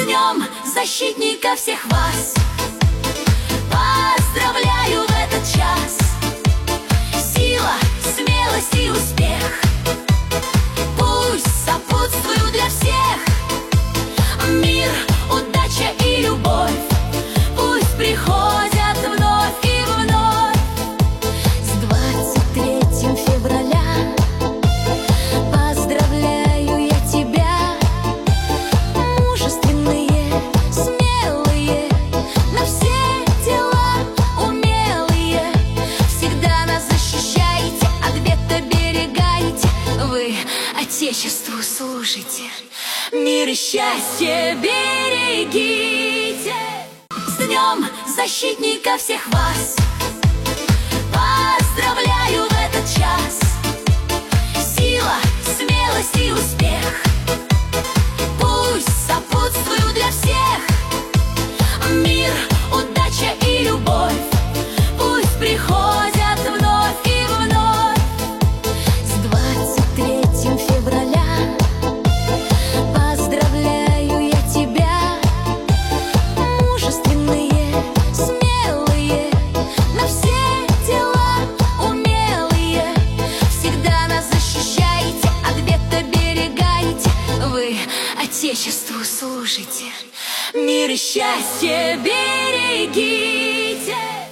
Днем защитника всех вас поздравляю в этот час. Сила, смелость и успех пусть сопутствуют для всех. Мир, удача и любовь пусть приходят вновь и вновь. С 23 февраля поздравляю я тебя. Мужественные, смелые, на все дела умелые, всегда нас защищаете, от бед оберегаете. Вы Отечеству служите, мир и счастье берегите. С Днем защитника всех вас поздравляю в этот час. Сила, смелость и успех пусть сопутствуют для всех. Мир, удача и любовь пусть приходят вновь и вновь. С 23 февраля поздравляю я тебя. Мужественные, смелые, на все дела умелые, всегда нас защищаете, от бед оберегаете. Вы Отечеству служите, мир и счастье берегите.